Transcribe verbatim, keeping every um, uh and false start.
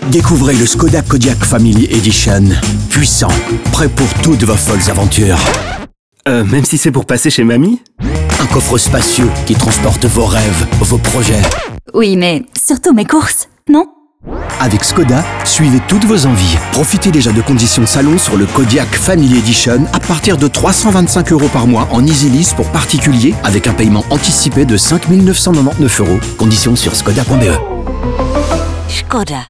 Découvrez le Skoda Kodiaq Family Edition. Puissant, prêt pour toutes vos folles aventures. Euh, même si c'est pour passer chez mamie? Un coffre spacieux qui transporte vos rêves, vos projets. Oui, mais surtout mes courses, non? Avec Skoda, suivez toutes vos envies. Profitez déjà de conditions salon sur le Kodiaq Family Edition à partir de trois cent vingt-cinq euros par mois en easy lease pour particuliers avec un paiement anticipé de cinq mille neuf cent quatre-vingt-dix-neuf euros. Conditions sur skoda point b e. Skoda.